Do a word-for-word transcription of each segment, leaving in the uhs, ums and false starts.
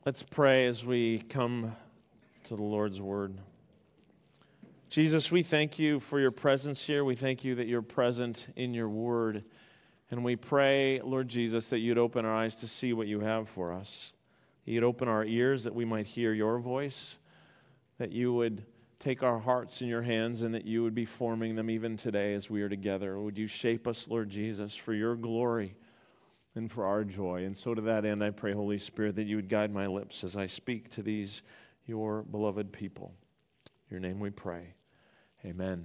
Let's pray as we come to the Lord's Word. Jesus, we thank you for your presence here. We thank you that you're present in your Word. And we pray, Lord Jesus, that you'd open our eyes to see what you have for us. You'd open our ears that we might hear your voice, that you would take our hearts in your hands and that you would be forming them even today as we are together. Would you shape us, Lord Jesus, for your glory and for our joy. And so to that end, I pray, Holy Spirit, that you would guide my lips as I speak to these, your beloved people. In your name we pray. Amen.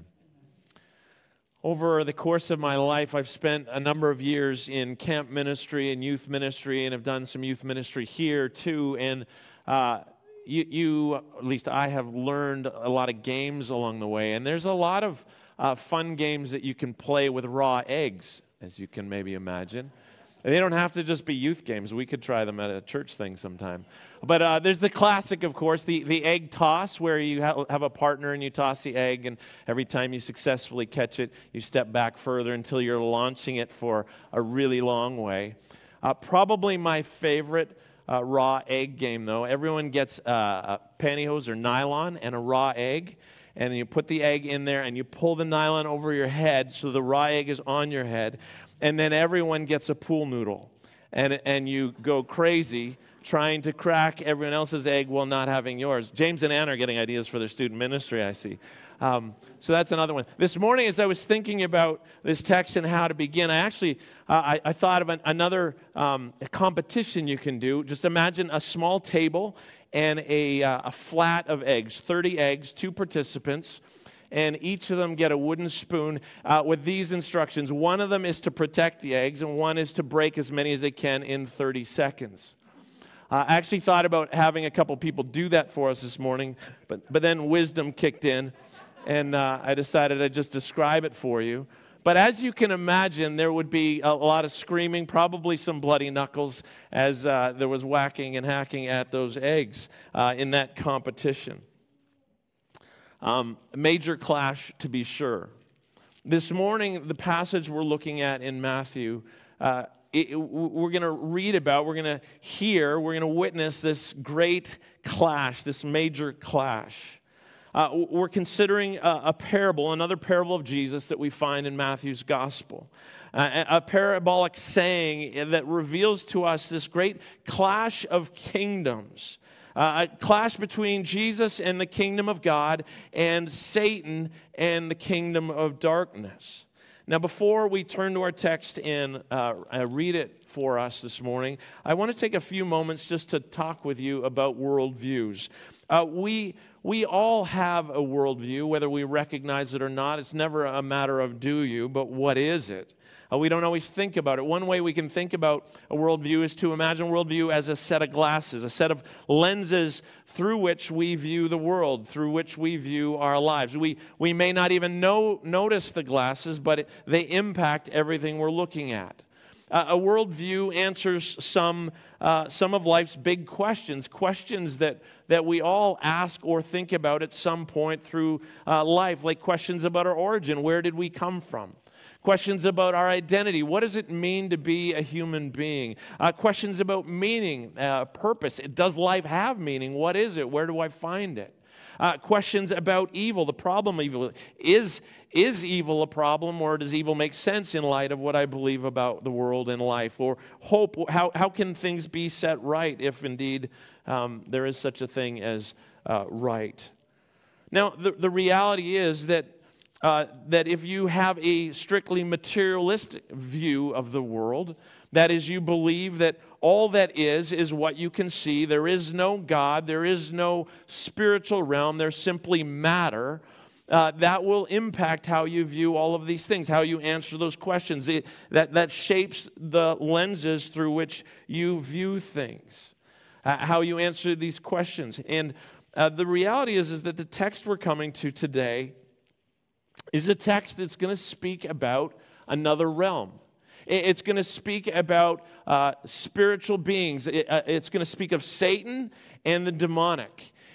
Over the course of my life, I've spent a number of years in camp ministry and youth ministry, and have done some youth ministry here too. And uh, you, you, at least I have learned a lot of games along the way. And there's a lot of uh, fun games that you can play with raw eggs, as you can maybe imagine. They don't have to just be youth games. We could try them at a church thing sometime. But uh, there's the classic, of course, the, the egg toss, where you ha- have a partner and you toss the egg, and every time you successfully catch it, you step back further until you're launching it for a really long way. Uh, probably my favorite uh, raw egg game, though. Everyone gets uh, a pantyhose or nylon and a raw egg, and you put the egg in there and you pull the nylon over your head so the raw egg is on your head. And then everyone gets a pool noodle, and and you go crazy trying to crack everyone else's egg while not having yours. James and Ann are getting ideas for their student ministry, I see. Um, so that's another one. This morning, as I was thinking about this text and how to begin, I actually uh, I, I thought of an, another um, a competition you can do. Just imagine a small table and a, uh, a flat of eggs, thirty eggs, two participants. And each of them get a wooden spoon uh, with these instructions. One of them is to protect the eggs, and one is to break as many as they can in thirty seconds. Uh, I actually thought about having a couple people do that for us this morning, but, but then wisdom kicked in, and uh, I decided I'd just describe it for you. But as you can imagine, there would be a lot of screaming, probably some bloody knuckles, as uh, there was whacking and hacking at those eggs uh, in that competition. Um, major clash, to be sure. This morning, the passage we're looking at in Matthew, uh, it, we're going to read about, we're going to hear, we're going to witness this great clash, this major clash. Uh, we're considering a, a parable, another parable of Jesus that we find in Matthew's gospel. Uh, a parabolic saying that reveals to us this great clash of kingdoms. Uh, a clash between Jesus and the kingdom of God and Satan and the kingdom of darkness. Now, before we turn to our text and uh, read it for us this morning, I want to take a few moments just to talk with you about worldviews. Uh, we we all have a worldview, whether we recognize it or not. It's never a matter of do you, but what is it? Uh, we don't always think about it. One way we can think about a worldview is to imagine a worldview as a set of glasses, a set of lenses through which we view the world, through which we view our lives. We we may not even know notice the glasses, but it, they impact everything we're looking at. Uh, a worldview answers some uh, some of life's big questions, questions that, that we all ask or think about at some point through uh, life, like questions about our origin. Where did we come from? Questions about our identity. What does it mean to be a human being? Uh, questions about meaning, uh, purpose. Does life have meaning? What is it? Where do I find it? Uh, questions about evil, the problem of evil. Is, is evil a problem, or does evil make sense in light of what I believe about the world and life? Or hope, how, how can things be set right if indeed um, there is such a thing as uh, right? Now, the, the reality is that Uh, that if you have a strictly materialistic view of the world, that is, you believe that all that is is what you can see, there is no God, there is no spiritual realm, there's simply matter, uh, that will impact how you view all of these things, how you answer those questions. It, that, that shapes the lenses through which you view things, uh, how you answer these questions. And uh, the reality is, is that the text we're coming to today is a text that's going to speak about another realm. It's going to speak about uh, spiritual beings. It, uh, it's going to speak of Satan and the demonic.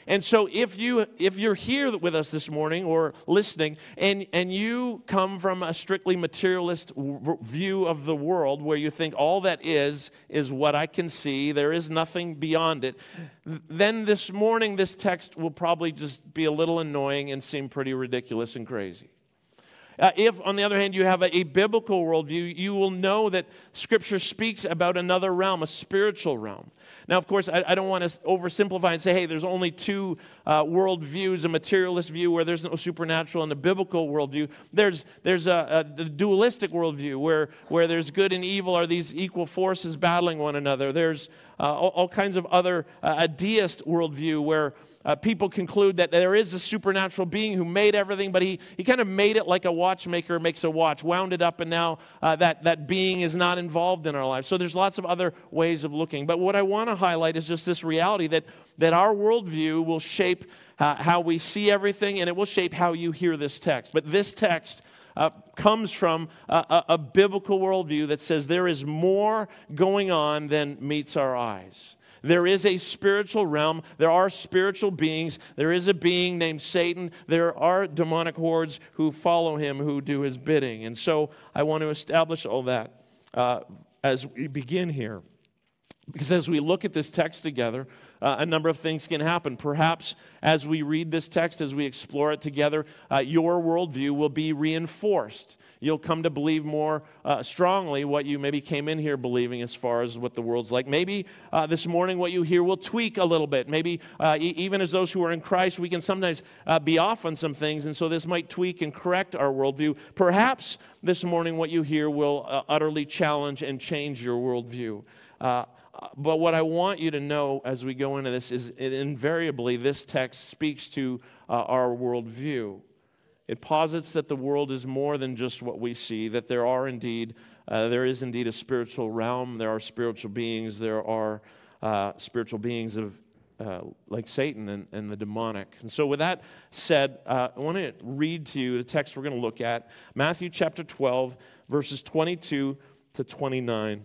And so if, you, if you're here with us this morning or listening, and, and you come from a strictly materialist w- view of the world where you think all that is, is what I can see, there is nothing beyond it, then this morning this text will probably just be a little annoying and seem pretty ridiculous and crazy. Uh, if, on the other hand, you have a, a biblical worldview, you will know that Scripture speaks about another realm, a spiritual realm. Now, of course, I, I don't want to oversimplify and say, hey, there's only two uh, worldviews, a materialist view where there's no supernatural, and a biblical worldview. There's there's a, a dualistic worldview where, where there's good and evil are these equal forces battling one another. There's uh, all, all kinds of other, uh, a deist worldview where Uh, people conclude that there is a supernatural being who made everything, but he, he kind of made it like a watchmaker makes a watch, wound it up, and now uh, that, that being is not involved in our lives. So there's lots of other ways of looking. But what I want to highlight is just this reality that, that our worldview will shape uh, how we see everything, and it will shape how you hear this text. But this text Uh, comes from a, a, a biblical worldview that says there is more going on than meets our eyes. There is a spiritual realm. There are spiritual beings. There is a being named Satan. There are demonic hordes who follow him, who do his bidding. And so I want to establish all that uh, as we begin here. Because as we look at this text together, uh, a number of things can happen. Perhaps as we read this text, as we explore it together, uh, your worldview will be reinforced. You'll come to believe more uh, strongly what you maybe came in here believing as far as what the world's like. Maybe uh, this morning what you hear will tweak a little bit. Maybe uh, e- even as those who are in Christ, we can sometimes uh, be off on some things, and so this might tweak and correct our worldview. Perhaps this morning what you hear will uh, utterly challenge and change your worldview. Uh, But what I want you to know as we go into this is invariably this text speaks to uh, our worldview. It posits that the world is more than just what we see, that there are indeed, uh, there is indeed a spiritual realm, there are spiritual beings, there are uh, spiritual beings of uh, like Satan and, and the demonic. And so with that said, uh, I want to read to you the text we're going to look at, Matthew chapter twelve, verses twenty-two to twenty-nine.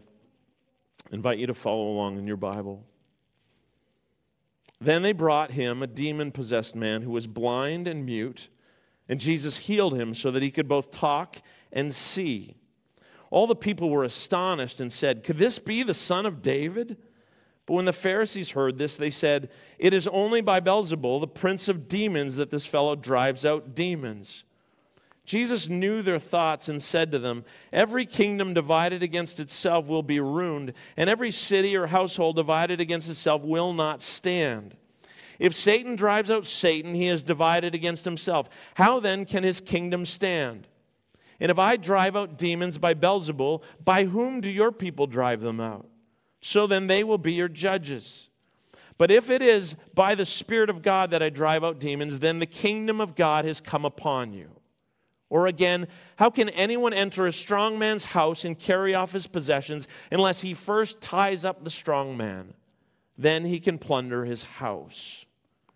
I invite you to follow along in your Bible. Then they brought him a demon-possessed man who was blind and mute, and Jesus healed him so that he could both talk and see. All the people were astonished and said, "Could this be the son of David?" But when the Pharisees heard this, they said, "It is only by Beelzebul, the prince of demons, that this fellow drives out demons." Jesus knew their thoughts and said to them, "Every kingdom divided against itself will be ruined, and every city or household divided against itself will not stand. If Satan drives out Satan, he is divided against himself. How then can his kingdom stand? And if I drive out demons by Beelzebul, by whom do your people drive them out? So then they will be your judges. But if it is by the Spirit of God that I drive out demons, then the kingdom of God has come upon you. Or again, how can anyone enter a strong man's house and carry off his possessions unless he first ties up the strong man? Then he can plunder his house."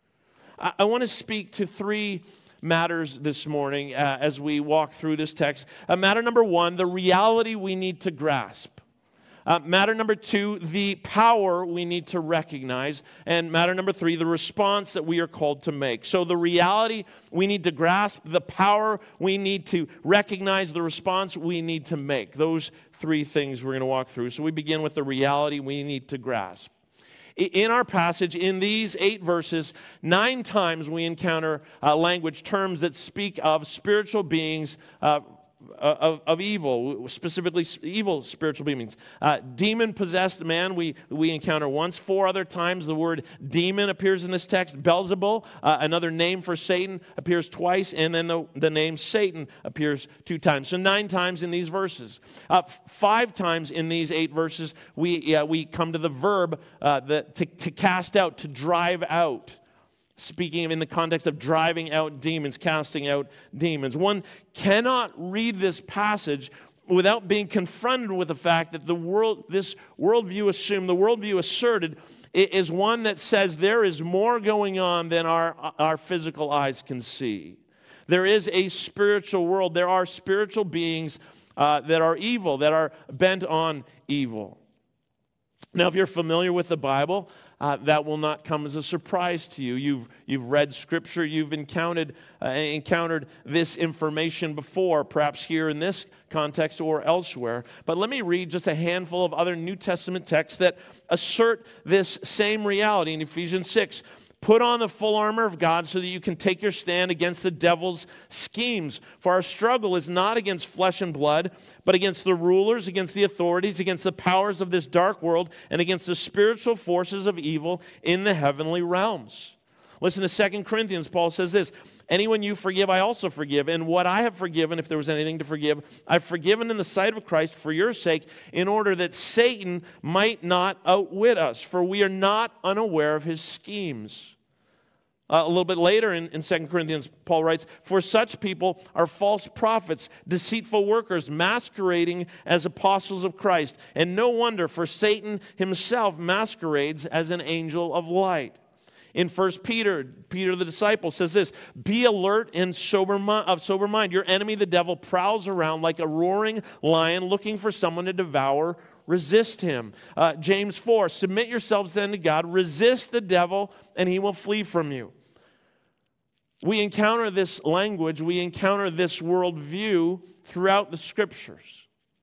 I, I want to speak to three matters this morning uh, as we walk through this text. Uh, matter number one, the reality we need to grasp. Uh, matter number two, the power we need to recognize. And matter number three, the response that we are called to make. So the reality we need to grasp, the power we need to recognize, the response we need to make. Those three things we're going to walk through. So we begin with the reality we need to grasp. In our passage, in these eight verses, nine times we encounter uh, language terms that speak of spiritual beings, uh, Of, of evil, specifically evil spiritual beings. Uh, demon-possessed man we, we encounter once. Four other times the word demon appears in this text. Beelzebul, uh, another name for Satan, appears twice. And then the, the name Satan appears two times. So nine times in these verses. Uh, f- five times in these eight verses we, uh, we come to the verb uh, the, to, to cast out, to drive out. Speaking in the context of driving out demons, casting out demons. One cannot read this passage without being confronted with the fact that the world, this worldview assumed, the worldview asserted, is one that says there is more going on than our, our physical eyes can see. There is a spiritual world. There are spiritual beings uh, that are evil, that are bent on evil. Now, if you're familiar with the Bible, uh, that will not come as a surprise to you. You've, you've read Scripture, you've encountered, uh, encountered this information before, perhaps here in this context or elsewhere. But let me read just a handful of other New Testament texts that assert this same reality. In Ephesians six, put on the full armor of God so that you can take your stand against the devil's schemes. For our struggle is not against flesh and blood, but against the rulers, against the authorities, against the powers of this dark world, and against the spiritual forces of evil in the heavenly realms. Listen to Second Corinthians. Paul says this, anyone you forgive, I also forgive. And what I have forgiven, if there was anything to forgive, I've forgiven in the sight of Christ for your sake, in order that Satan might not outwit us, for we are not unaware of his schemes. Uh, a little bit later in, in Second Corinthians, Paul writes, for such people are false prophets, deceitful workers, masquerading as apostles of Christ. And no wonder, for Satan himself masquerades as an angel of light. In First Peter, Peter the disciple says this, be alert and sober of sober mind. Your enemy, the devil, prowls around like a roaring lion looking for someone to devour. Resist him. Uh, James four, submit yourselves then to God. Resist the devil and he will flee from you. We encounter this language, we encounter this worldview throughout the Scriptures.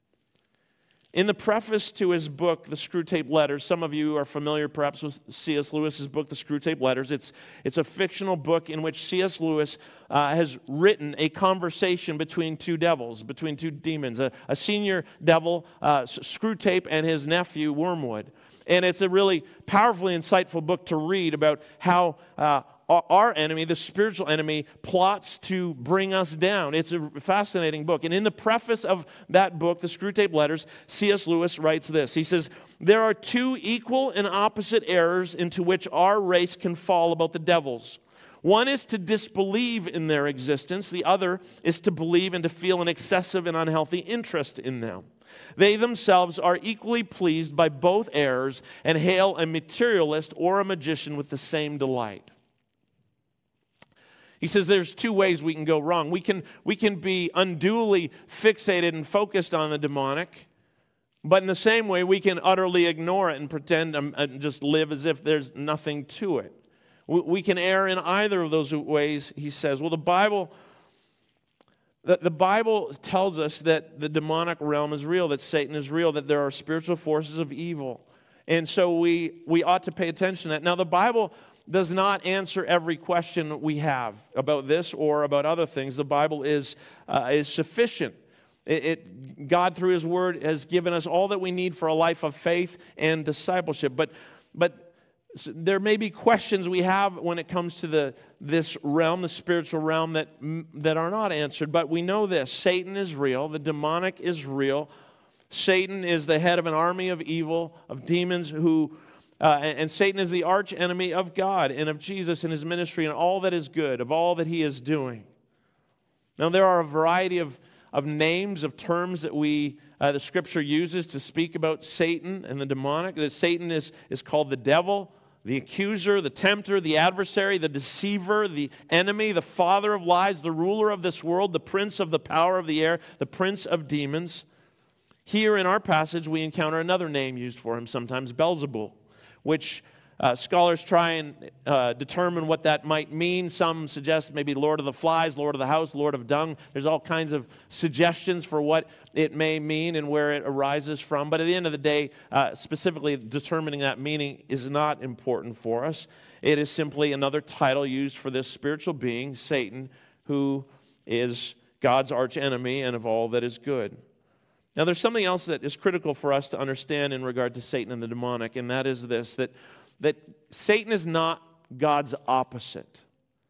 In the preface to his book, The Screwtape Letters, some of you are familiar perhaps with C S Lewis's book, The Screwtape Letters. It's, it's a fictional book in which C S Lewis uh, has written a conversation between two devils, between two demons, a, a senior devil, uh, Screwtape, and his nephew, Wormwood. And it's a really powerfully insightful book to read about how uh, our enemy, the spiritual enemy, plots to bring us down. It's a fascinating book. And in the preface of that book, The Screwtape Letters, C S Lewis writes this. He says, there are two equal and opposite errors into which our race can fall about the devils. One is to disbelieve in their existence. The other is to believe and to feel an excessive and unhealthy interest in them. They themselves are equally pleased by both errors and hail a materialist or a magician with the same delight. He says there's two ways we can go wrong. We can, we can be unduly fixated and focused on the demonic, but in the same way, we can utterly ignore it and pretend um, and just live as if there's nothing to it. We, we can err in either of those ways, he says. Well, the Bible, the, the Bible tells us that the demonic realm is real, that Satan is real, that there are spiritual forces of evil. And so we, we ought to pay attention to that. Now, the Bible does not answer every question we have about this or about other things. The Bible is, uh, is sufficient. It, it, God, through His Word, has given us all that we need for a life of faith and discipleship. But, but there may be questions we have when it comes to the, this realm, the spiritual realm, that, that are not answered. But we know this. Satan is real. The demonic is real. Satan is the head of an army of evil, of demons who... Uh, and, and Satan is the arch enemy of God and of Jesus and His ministry and all that is good, of all that He is doing. Now, there are a variety of, of names, of terms that we uh, the Scripture uses to speak about Satan and the demonic. That Satan is, is called the devil, the accuser, the tempter, the adversary, the deceiver, the enemy, the father of lies, the ruler of this world, the prince of the power of the air, the prince of demons. Here in our passage, we encounter another name used for him sometimes, Beelzebul, which uh, scholars try and uh, determine what that might mean. Some suggest maybe Lord of the Flies, Lord of the House, Lord of Dung. There's all kinds of suggestions for what it may mean and where it arises from. But at the end of the day, uh, specifically determining that meaning is not important for us. It is simply another title used for this spiritual being, Satan, who is God's archenemy and of all that is good. Now, there's something else that is critical for us to understand in regard to Satan and the demonic, and that is this, that, that Satan is not God's opposite.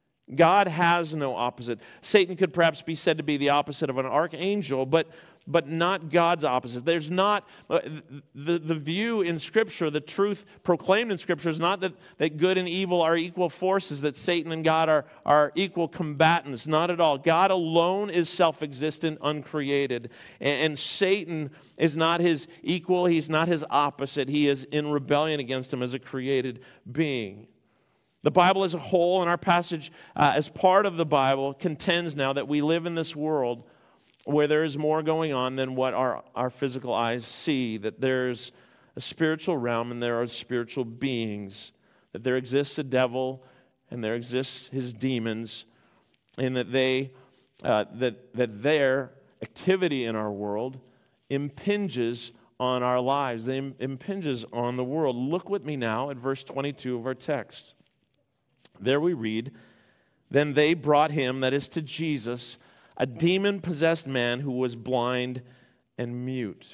God has no opposite. Satan could perhaps be said to be the opposite of an archangel, but, but not God's opposite. There's not, uh, the, the view in Scripture, the truth proclaimed in Scripture is not that, that good and evil are equal forces, that Satan and God are, are equal combatants. Not at all. God alone is self-existent, uncreated. And, and Satan is not his equal. He's not his opposite. He is in rebellion against him as a created being. The Bible as a whole, and our passage uh, as part of the Bible, contends now that we live in this world where there is more going on than what our, our physical eyes see, that there's a spiritual realm and there are spiritual beings that there exists a devil and there exists his demons, and that they uh, that that their activity in our world impinges on our lives. They im- impinges on the world. Look with me now at verse twenty-two of our text. There we read, "Then they brought him," that is to Jesus, "a demon-possessed man who was blind and mute."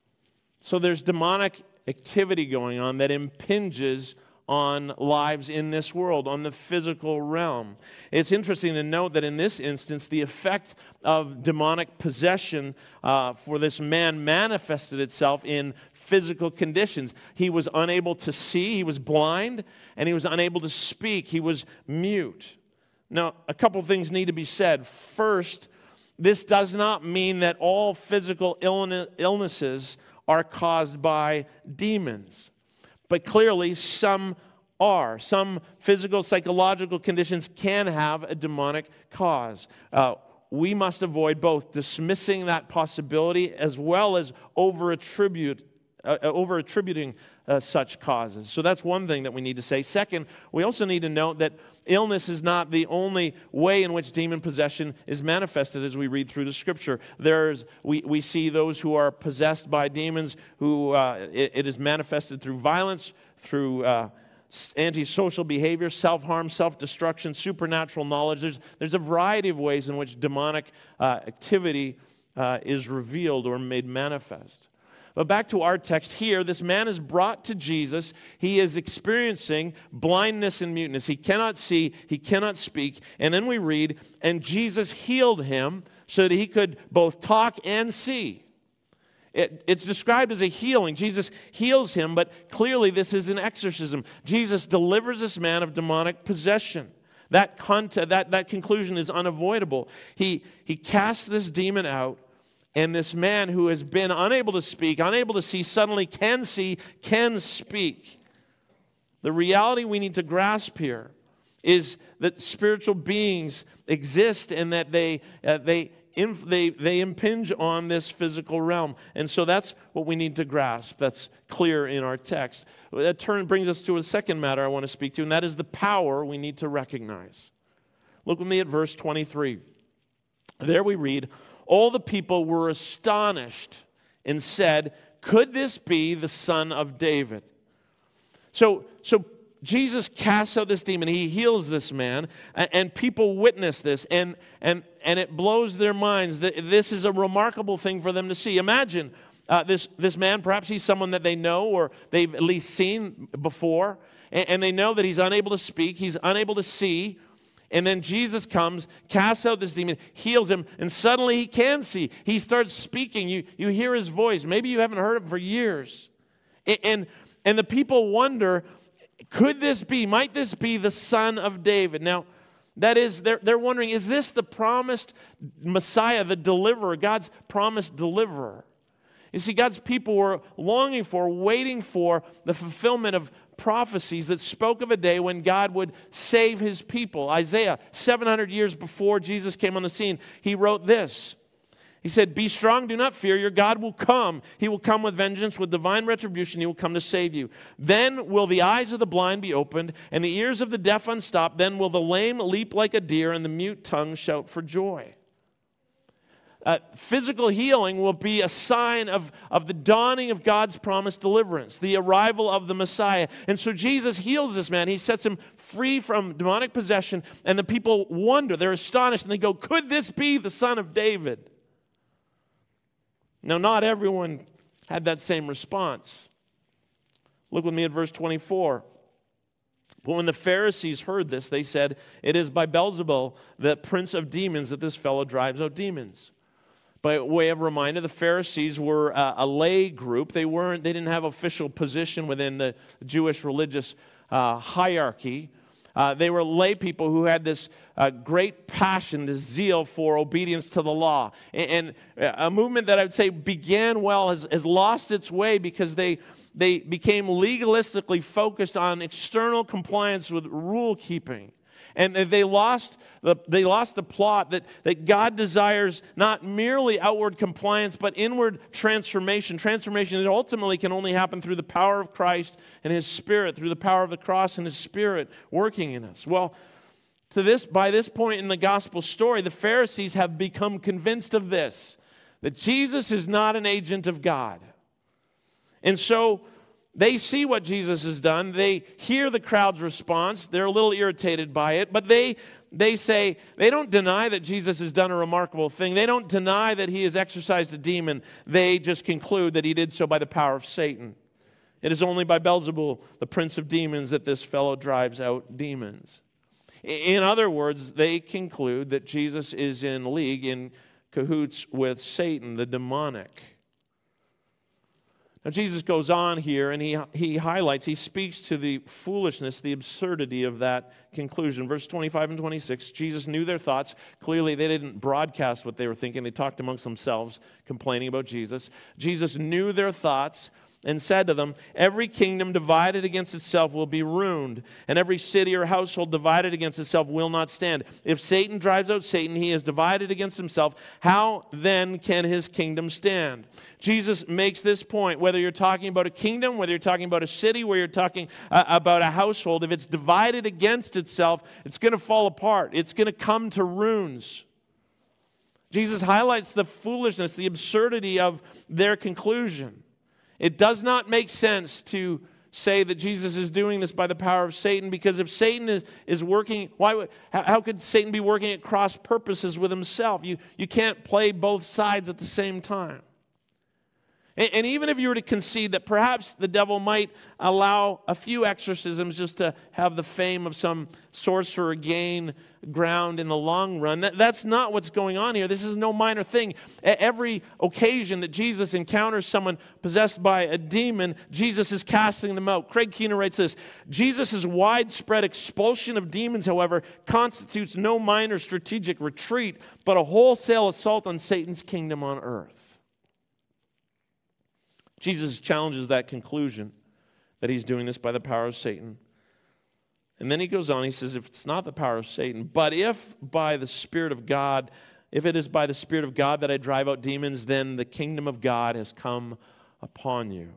So there's demonic activity going on that impinges on lives in this world, on the physical realm. It's interesting to note that in this instance, the effect of demonic possession uh, for this man manifested itself in physical conditions. He was unable to see, he was blind, and he was unable to speak, he was mute. Now, a couple things need to be said. First, this does not mean that all physical illnesses are caused by demons. But clearly, some are. Some physical, psychological conditions can have a demonic cause. Uh, we must avoid both dismissing that possibility as well as over-attribute, uh, over-attributing uh, such causes. So that's one thing that we need to say. Second, we also need to note that illness is not the only way in which demon possession is manifested as we read through the Scripture. There's we, we see those who are possessed by demons who uh, it, it is manifested through violence, through uh, antisocial behavior, self-harm, self-destruction, supernatural knowledge. There's, there's a variety of ways in which demonic uh, activity uh, is revealed or made manifest. But back to our text here, this man is brought to Jesus. He is experiencing blindness and muteness. He cannot see, he cannot speak. And then we read, and Jesus healed him so that he could both talk and see. It, it's described as a healing. Jesus heals him, but clearly this is an exorcism. Jesus delivers this man of demonic possession. That, content, that, that conclusion is unavoidable. He, he casts this demon out, and this man who has been unable to speak, unable to see, suddenly can see, can speak. The reality we need to grasp here is that spiritual beings exist and that they uh, they, inf- they they impinge on this physical realm. And so that's what we need to grasp. That's clear in our text. That turn brings us to a second matter I want to speak to, and that is the power we need to recognize. Look with me at verse twenty-three. There we read, all the people were astonished and said, could this be the son of David? So, so Jesus casts out this demon. He heals this man, and, and people witness this, and, and, and it blows their minds. This is a remarkable thing for them to see. Imagine uh, this, this man, perhaps he's someone that they know or they've at least seen before, and, and they know that he's unable to speak, he's unable to see. And then Jesus comes, casts out this demon, heals him, and suddenly he can see. He starts speaking. You, you hear his voice. Maybe you haven't heard it for years. And, and, and the people wonder, could this be, might this be the son of David? Now, that is, they're, they're wondering, is this the promised Messiah, the deliverer, God's promised deliverer? You see, God's people were longing for, waiting for the fulfillment of prophecies that spoke of a day when God would save his people. Isaiah, seven hundred years before Jesus came on the scene, he wrote this. He said, be strong, do not fear, your God will come. He will come with vengeance, with divine retribution, he will come to save you. Then will the eyes of the blind be opened, and the ears of the deaf unstopped. Then will the lame leap like a deer, and the mute tongue shout for joy. Uh, physical healing will be a sign of, of the dawning of God's promised deliverance, the arrival of the Messiah. And so Jesus heals this man. He sets him free from demonic possession, and the people wonder. They're astonished, and they go, could this be the son of David? Now, not everyone had that same response. Look with me at verse twenty-four. But when the Pharisees heard this, they said, it is by Beelzebul, the prince of demons, that this fellow drives out demons. By way of reminder, the Pharisees were uh, a lay group. They weren't. They didn't have official position within the Jewish religious uh, hierarchy. Uh, they were lay people who had this uh, great passion, this zeal for obedience to the law. And, and a movement that I would say began well has, has lost its way because they, they became legalistically focused on external compliance with rule keeping. And they lost the, they lost the plot that, that God desires not merely outward compliance, but inward transformation. Transformation that ultimately can only happen through the power of Christ and His Spirit, through the power of the cross and His Spirit working in us. Well, to this, by this point in the gospel story, the Pharisees have become convinced of this, that Jesus is not an agent of God. And so they see what Jesus has done. They hear the crowd's response. They're a little irritated by it, but they they say, they don't deny that Jesus has done a remarkable thing. They don't deny that He has exorcised a demon. They just conclude that He did so by the power of Satan. It is only by Beelzebul, the prince of demons, that this fellow drives out demons. In other words, they conclude that Jesus is in league, in cahoots with Satan, the demonic. Now, Jesus goes on here and he, he highlights, he speaks to the foolishness, the absurdity of that conclusion. Verse twenty-five and twenty-six, Jesus knew their thoughts. Clearly, they didn't broadcast what they were thinking. They talked amongst themselves, complaining about Jesus. Jesus knew their thoughts and said to them, every kingdom divided against itself will be ruined, and every city or household divided against itself will not stand. If Satan drives out Satan, he is divided against himself. How then can his kingdom stand? Jesus makes this point, whether you're talking about a kingdom, whether you're talking about a city, whether you're talking uh, about a household, if it's divided against itself, it's going to fall apart. It's going to come to ruins. Jesus highlights the foolishness, the absurdity of their conclusion. It does not make sense to say that Jesus is doing this by the power of Satan, because if Satan is, is working, why would, how, how could Satan be working at cross purposes with himself? You, you can't play both sides at the same time. And, and even if you were to concede that perhaps the devil might allow a few exorcisms just to have the fame of some sorcerer gain ground in the long run, that, that's not what's going on here. This is no minor thing. At every occasion that Jesus encounters someone possessed by a demon, Jesus is casting them out. Craig Keener writes this, Jesus' widespread expulsion of demons, however, constitutes no minor strategic retreat, but a wholesale assault on Satan's kingdom on earth. Jesus challenges that conclusion that he's doing this by the power of Satan. And then he goes on, he says, if it's not the power of Satan, but if by the Spirit of God, if it is by the Spirit of God that I drive out demons, then the kingdom of God has come upon you.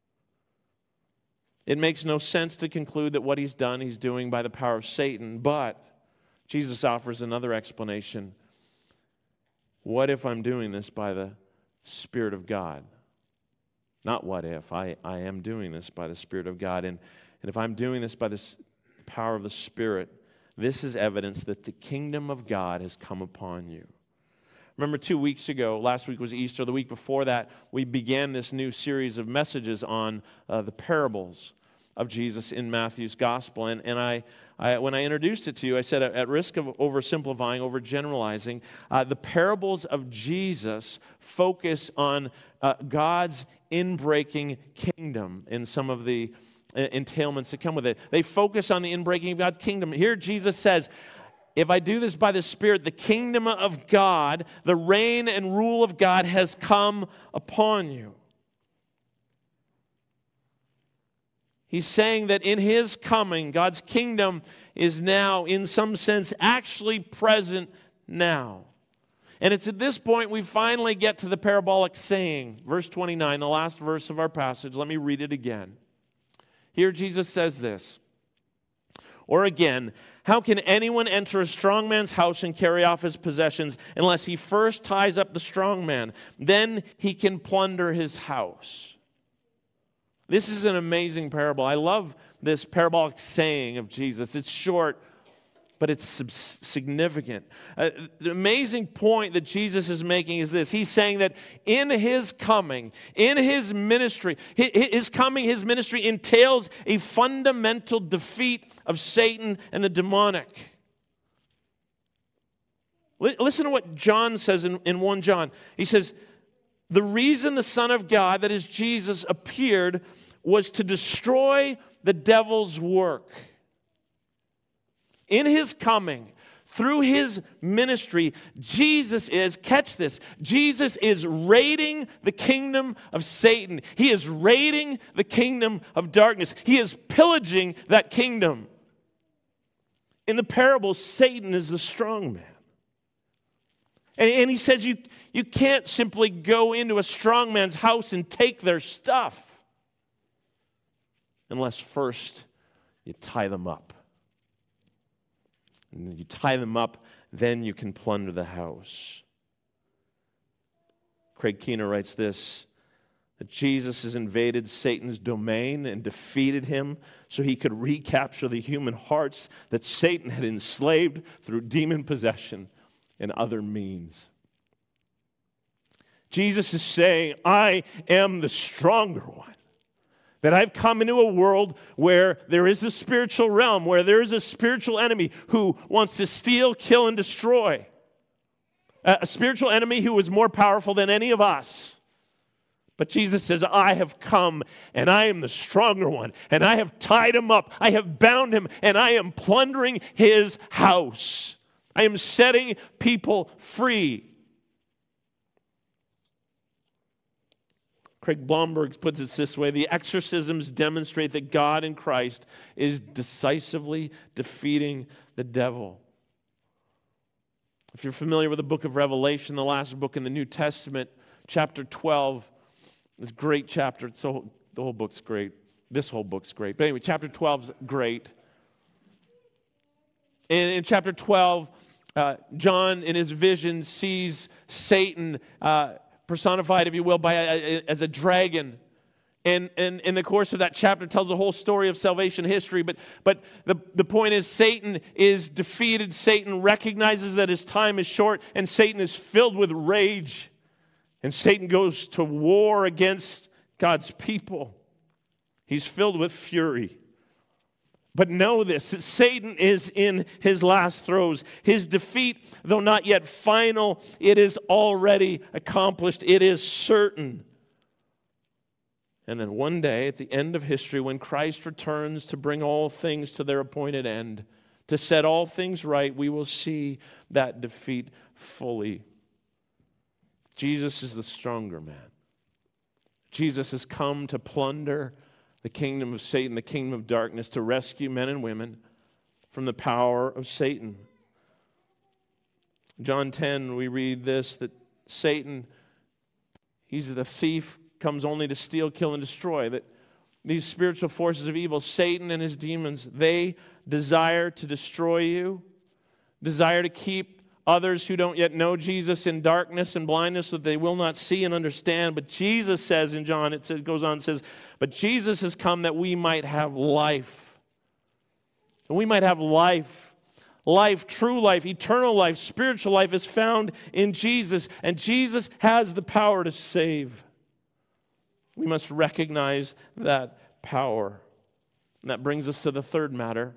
It makes no sense to conclude that what he's done, he's doing by the power of Satan, but Jesus offers another explanation. What if I'm doing this by the Spirit of God? Not what if, I, I am doing this by the Spirit of God. And, and if I'm doing this by the power of the Spirit, this is evidence that the kingdom of God has come upon you. Remember two weeks ago, last week was Easter, the week before that, we began this new series of messages on uh, the parables of Jesus in Matthew's gospel. And, and I, I, when I introduced it to you, I said, at, at risk of oversimplifying, overgeneralizing, uh, the parables of Jesus focus on uh, God's inbreaking kingdom in some of the entailments that come with it. They focus on the inbreaking of God's kingdom. Here Jesus says, if I do this by the Spirit, the kingdom of God, the reign and rule of God has come upon you. He's saying that in His coming, God's kingdom is now, in some sense, actually present now. And it's at this point we finally get to the parabolic saying. Verse twenty-nine, the last verse of our passage. Let me read it again. Here Jesus says this. Or again, how can anyone enter a strong man's house and carry off his possessions unless he first ties up the strong man? Then he can plunder his house. This is an amazing parable. I love this parabolic saying of Jesus. It's short, but it's significant. Uh, the amazing point that Jesus is making is this. He's saying that in His coming, in His ministry, His coming, His ministry entails a fundamental defeat of Satan and the demonic. Listen to what John says in, in First John. He says, the reason the Son of God, that is Jesus, appeared was to destroy the devil's work. In His coming, through His ministry, Jesus is, catch this, Jesus is raiding the kingdom of Satan. He is raiding the kingdom of darkness. He is pillaging that kingdom. In the parable, Satan is the strong man. And, and he says you, you can't simply go into a strong man's house and take their stuff unless first you tie them up. And you tie them up, then you can plunder the house. Craig Keener writes this, that Jesus has invaded Satan's domain and defeated him so he could recapture the human hearts that Satan had enslaved through demon possession and other means. Jesus is saying, I am the stronger one. That I've come into a world where there is a spiritual realm, where there is a spiritual enemy who wants to steal, kill, and destroy. A spiritual enemy who is more powerful than any of us. But Jesus says, I have come, and I am the stronger one, and I have tied him up, I have bound him, and I am plundering his house. I am setting people free. Craig Blomberg puts it this way, the exorcisms demonstrate that God in Christ is decisively defeating the devil. If you're familiar with the book of Revelation, the last book in the New Testament, chapter twelve, this great chapter, it's so, the whole book's great. This whole book's great. But anyway, chapter twelve is great. And in chapter twelve, uh, John, in his vision, sees Satan uh, personified, if you will, by a, a, as a dragon. And, and in the course of that chapter tells the whole story of salvation history. But, but the, the point is Satan is defeated. Satan recognizes that his time is short. And Satan is filled with rage. And Satan goes to war against God's people. He's filled with fury. But know this, that Satan is in his last throes. His defeat, though not yet final, it is already accomplished. It is certain. And then one day, at the end of history, when Christ returns to bring all things to their appointed end, to set all things right, we will see that defeat fully. Jesus is the stronger man. Jesus has come to plunder the kingdom of Satan, the kingdom of darkness, to rescue men and women from the power of Satan. John ten, we read this, that Satan, he's the thief, comes only to steal, kill, and destroy. That these spiritual forces of evil, Satan and his demons, they desire to destroy you, desire to keep others who don't yet know Jesus in darkness and blindness that they will not see and understand. But Jesus says in John, it says, goes on and says, but Jesus has come that we might have life. And we might have life. Life, true life, eternal life, spiritual life is found in Jesus. And Jesus has the power to save. We must recognize that power. And that brings us to the third matter.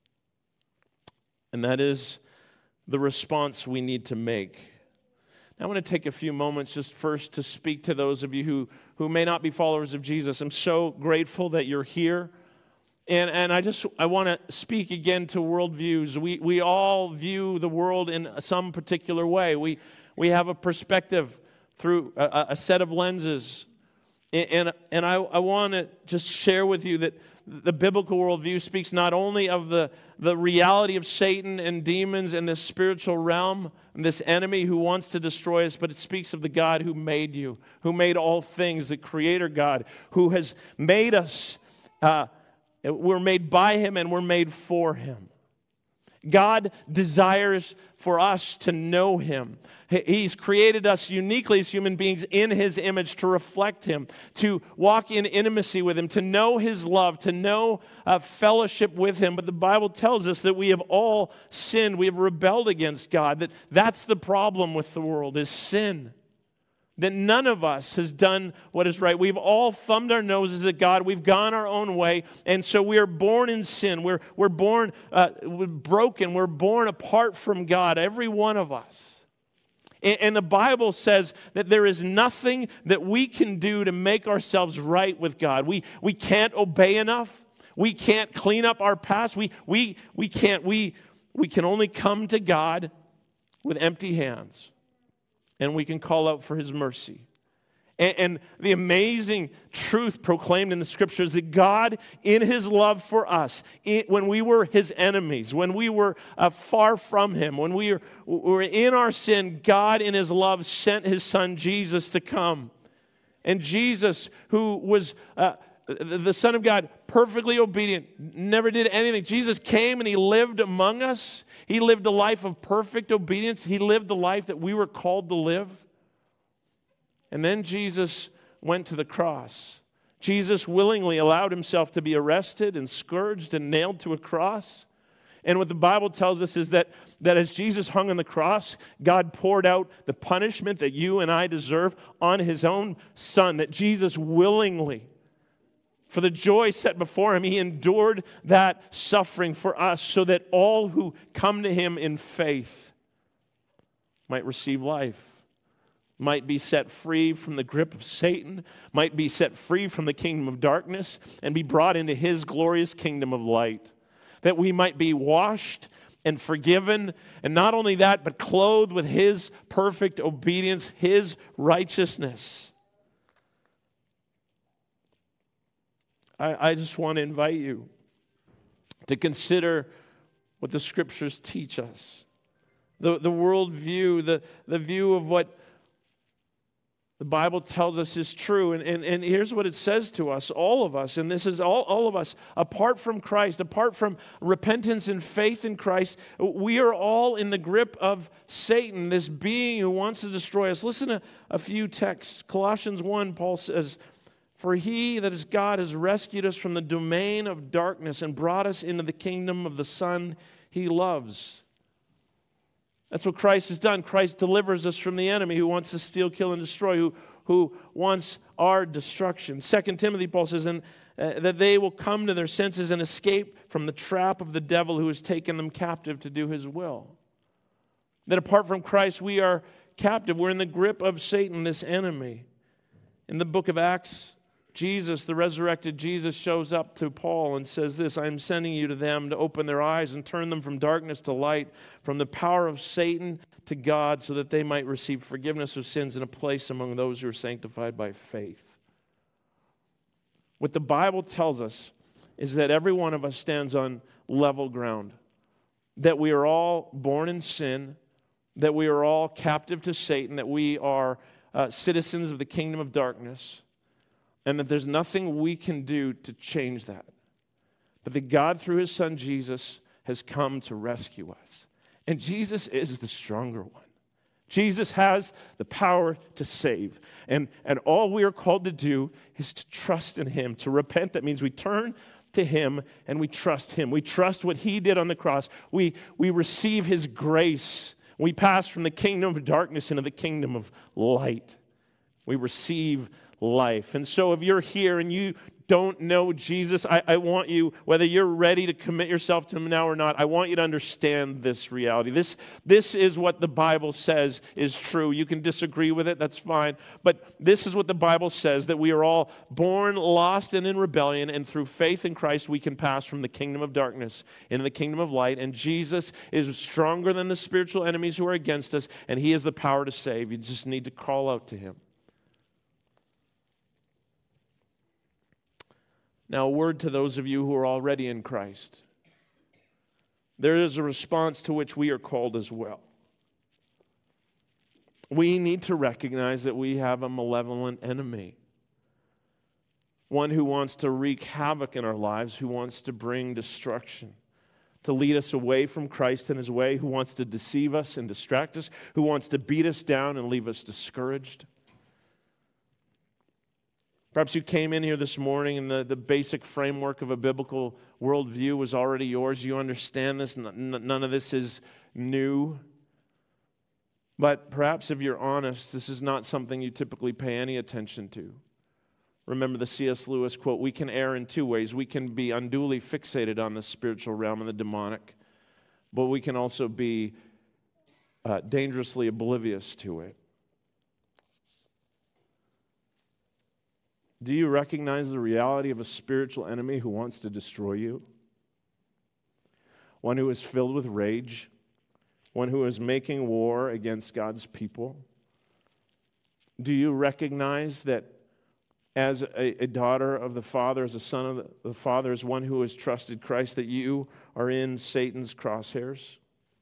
And that is the response we need to make. Now, I want to take a few moments just first to speak to those of you who, who may not be followers of Jesus. I'm so grateful that you're here. And, and I just I want to speak again to worldviews. We, we all view the world in some particular way. We, we have a perspective through a, a set of lenses. And, and I, I want to just share with you that the biblical worldview speaks not only of the, the reality of Satan and demons and this spiritual realm and this enemy who wants to destroy us, but it speaks of the God who made you, who made all things, the Creator God, who has made us. Uh, we're made by Him and we're made for Him. God desires for us to know Him. He's created us uniquely as human beings in His image to reflect Him, to walk in intimacy with Him, to know His love, to know uh, fellowship with Him. But the Bible tells us that we have all sinned. We have rebelled against God. That that's the problem with the world, is sin. That none of us has done what is right. We've all thumbed our noses at God. We've gone our own way. And so we are born in sin. We're, we're born uh, we're broken. We're born apart from God, every one of us. And, and the Bible says that there is nothing that we can do to make ourselves right with God. We, we can't obey enough. We can't clean up our past. We, we, we can't. We, we can only come to God with empty hands. And we can call out for His mercy. And, and the amazing truth proclaimed in the Scriptures that God, in His love for us, it, when we were His enemies, when we were uh, far from Him, when we were, were in our sin, God in His love sent His Son Jesus to come. And Jesus, who was uh, the Son of God, perfectly obedient, never did anything. Jesus came and He lived among us. He lived a life of perfect obedience. He lived the life that we were called to live. And then Jesus went to the cross. Jesus willingly allowed Himself to be arrested and scourged and nailed to a cross. And what the Bible tells us is that, that as Jesus hung on the cross, God poured out the punishment that you and I deserve on His own Son, that Jesus willingly, for the joy set before Him, He endured that suffering for us so that all who come to Him in faith might receive life, might be set free from the grip of Satan, might be set free from the kingdom of darkness, and be brought into His glorious kingdom of light. That we might be washed and forgiven, and not only that, but clothed with His perfect obedience, His righteousness. I, I just want to invite you to consider what the Scriptures teach us. The, the world view, the, the view of what the Bible tells us is true. And, and, and here's what it says to us, all of us, and this is all, all of us, apart from Christ, apart from repentance and faith in Christ, we are all in the grip of Satan, this being who wants to destroy us. Listen to a few texts. Colossians one, Paul says, "For He, that is God, has rescued us from the domain of darkness and brought us into the kingdom of the Son He loves." That's what Christ has done. Christ delivers us from the enemy who wants to steal, kill, and destroy, who, who wants our destruction. Second Timothy, Paul says, and, uh, that they will come to their senses and escape from the trap of the devil who has taken them captive to do his will. That apart from Christ, we are captive. We're in the grip of Satan, this enemy. In the book of Acts, Jesus, the resurrected Jesus, shows up to Paul and says this, "I am sending you to them to open their eyes and turn them from darkness to light, from the power of Satan to God, so that they might receive forgiveness of sins and a place among those who are sanctified by faith." What the Bible tells us is that every one of us stands on level ground, that we are all born in sin, that we are all captive to Satan, that we are uh, citizens of the kingdom of darkness, and that there's nothing we can do to change that. But that God, through His Son Jesus, has come to rescue us. And Jesus is the stronger one. Jesus has the power to save. And, and all we are called to do is to trust in Him. To repent, that means we turn to Him and we trust Him. We trust what He did on the cross. We, we receive His grace. We pass from the kingdom of darkness into the kingdom of light. We receive life. And so if you're here and you don't know Jesus, I, I want you, whether you're ready to commit yourself to Him now or not, I want you to understand this reality. This, this is what the Bible says is true. You can disagree with it, that's fine. But this is what the Bible says, that we are all born lost and in rebellion, and through faith in Christ we can pass from the kingdom of darkness into the kingdom of light. And Jesus is stronger than the spiritual enemies who are against us, and He has the power to save. You just need to call out to Him. Now, a word to those of you who are already in Christ. There is a response to which we are called as well. We need to recognize that we have a malevolent enemy. One who wants to wreak havoc in our lives, who wants to bring destruction, to lead us away from Christ and His way, who wants to deceive us and distract us, who wants to beat us down and leave us discouraged. Perhaps you came in here this morning and the, the basic framework of a biblical worldview was already yours. You understand this. None of this is new. But perhaps if you're honest, this is not something you typically pay any attention to. Remember the C S Lewis quote, "We can err in two ways. We can be unduly fixated on the spiritual realm and the demonic, but we can also be uh, dangerously oblivious to it." Do you recognize the reality of a spiritual enemy who wants to destroy you? One who is filled with rage, one who is making war against God's people. Do you recognize that as a, a daughter of the Father, as a son of the, the Father, as one who has trusted Christ, that you are in Satan's crosshairs?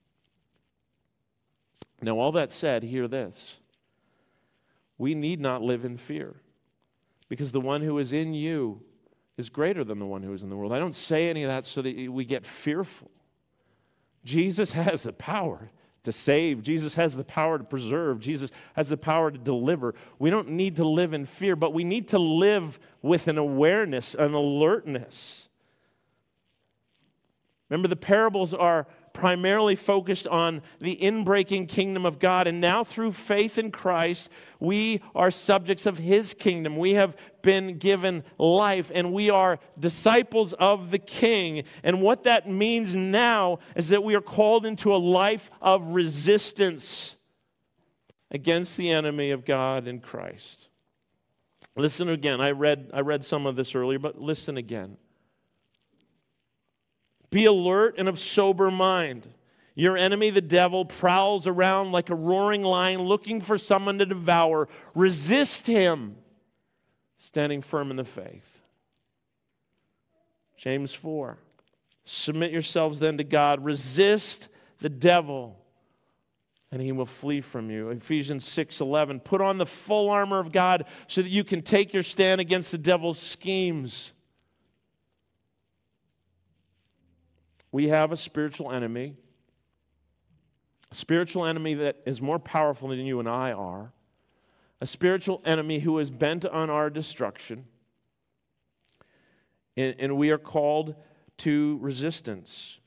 Now, all that said, hear this. We need not live in fear, because the one who is in you is greater than the one who is in the world. I don't say any of that so that we get fearful. Jesus has the power to save. Jesus has the power to preserve. Jesus has the power to deliver. We don't need to live in fear, but we need to live with an awareness, an alertness. Remember, the parables are primarily focused on the inbreaking kingdom of God, and now through faith in Christ, we are subjects of His kingdom. We have been given life, and we are disciples of the King. And what that means now is that we are called into a life of resistance against the enemy of God in Christ. Listen again. I read, I read some of this earlier, but listen again. Be alert and of sober mind. Your enemy, the devil, prowls around like a roaring lion looking for someone to devour. Resist him, standing firm in the faith. James four. Submit yourselves then to God. Resist the devil, and he will flee from you. Ephesians six eleven. Put on the full armor of God so that you can take your stand against the devil's schemes. We have a spiritual enemy, a spiritual enemy that is more powerful than you and I are, a spiritual enemy who is bent on our destruction, and, and we are called to resistance.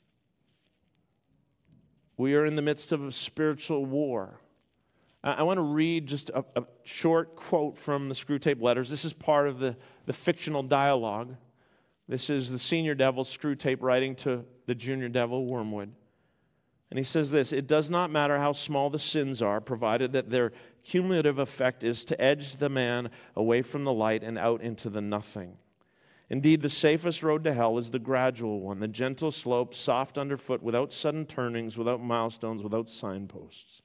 We are in the midst of a spiritual war. I, I want to read just a, a short quote from the Screwtape Letters. This is part of the, the fictional dialogue. This is the senior devil, Screwtape, writing to the junior devil, Wormwood. And he says this: it does not matter how small the sins are, provided that their cumulative effect is to edge the man away from the light and out into the nothing. Indeed, the safest road to hell is the gradual one, the gentle slope, soft underfoot, without sudden turnings, without milestones, without signposts.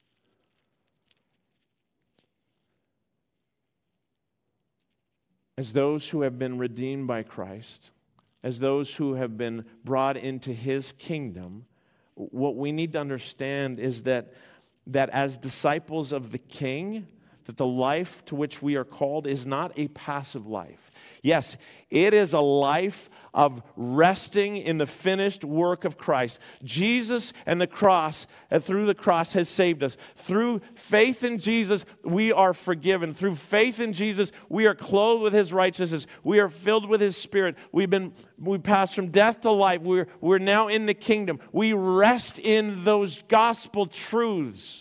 As those who have been redeemed by Christ, as those who have been brought into His kingdom, what we need to understand is that, that as disciples of the King, that the life to which we are called is not a passive life. Yes, it is a life of resting in the finished work of Christ. Jesus and the cross, and through the cross, has saved us. Through faith in Jesus, we are forgiven. Through faith in Jesus, we are clothed with His righteousness. We are filled with His Spirit. We've been we passed from death to life. We're, we're now in the kingdom. We rest in those gospel truths.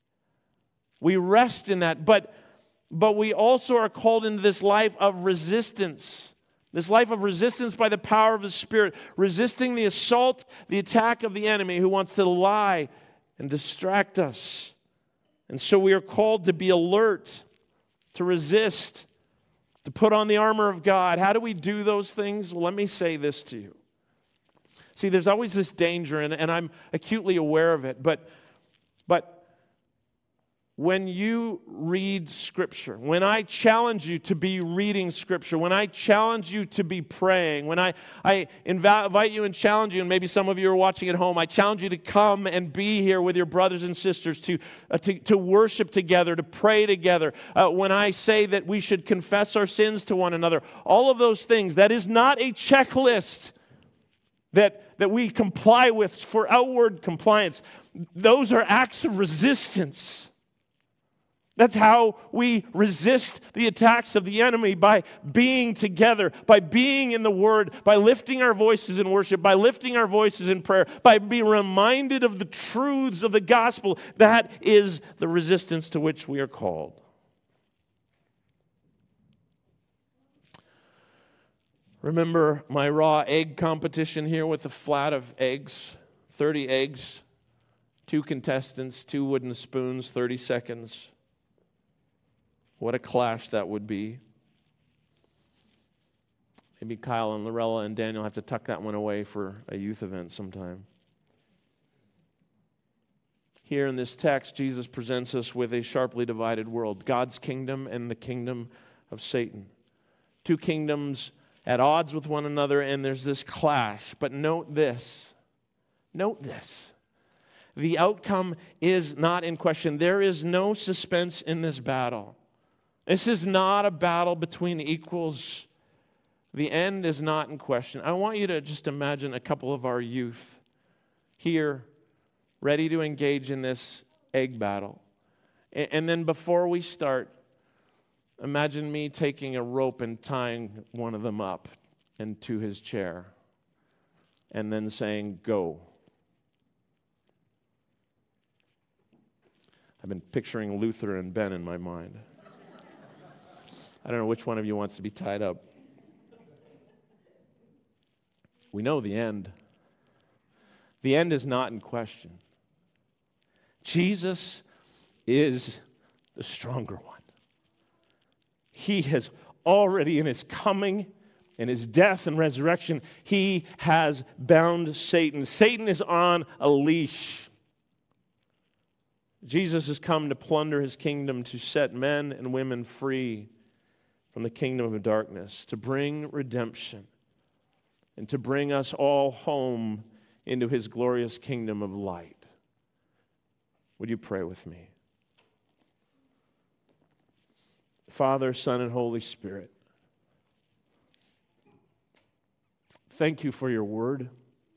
We rest in that, but, but we also are called into this life of resistance. This life of resistance by the power of the Spirit, resisting the assault, the attack of the enemy who wants to lie and distract us. And so we are called to be alert, to resist, to put on the armor of God. How do we do those things? Well, let me say this to you. See, there's always this danger, and, and I'm acutely aware of it, but but when you read Scripture, when I challenge you to be reading Scripture, when I challenge you to be praying, when I, I invite you and challenge you, and maybe some of you are watching at home, I challenge you to come and be here with your brothers and sisters, to, uh, to, to worship together, to pray together. Uh, when I say that we should confess our sins to one another, all of those things, that is not a checklist that, that we comply with for outward compliance. Those are acts of resistance. That's how we resist the attacks of the enemy, by being together, by being in the Word, by lifting our voices in worship, by lifting our voices in prayer, by being reminded of the truths of the gospel. That is the resistance to which we are called. Remember my raw egg competition here with a flat of eggs, thirty eggs, two contestants, two wooden spoons, thirty seconds. What a clash that would be. Maybe Kyle and Lorella and Daniel have to tuck that one away for a youth event sometime. Here in this text, Jesus presents us with a sharply divided world, God's kingdom and the kingdom of Satan. Two kingdoms at odds with one another, and there's this clash. But note this. Note this. The outcome is not in question. There is no suspense in this battle. This is not a battle between equals. The end is not in question. I want you to just imagine a couple of our youth here, ready to engage in this egg battle. And then before we start, imagine me taking a rope and tying one of them up into his chair and then saying, go. I've been picturing Luther and Ben in my mind. I don't know which one of you wants to be tied up. We know the end. The end is not in question. Jesus is the stronger one. He has already, in his coming, in his death and resurrection, he has bound Satan. Satan is on a leash. Jesus has come to plunder his kingdom, to set men and women free from the kingdom of darkness, to bring redemption, and to bring us all home into his glorious kingdom of light. Would you pray with me? Father, Son, and Holy Spirit, thank you for your word.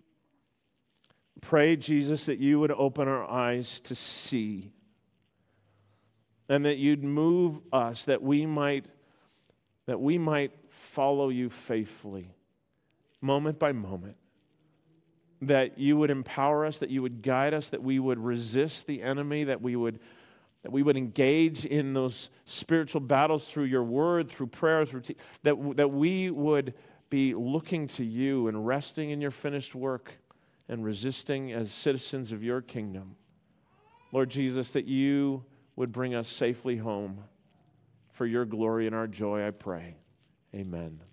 Pray, Jesus, that you would open our eyes to see, and that you'd move us, that we might, that we might follow you faithfully, moment by moment. That you would empower us, that you would guide us, that we would resist the enemy, that we would that we would engage in those spiritual battles through your word, through prayer, through te- that, that we would be looking to you and resting in your finished work and resisting as citizens of your kingdom. Lord Jesus, that you would bring us safely home for your glory and our joy, I pray. Amen.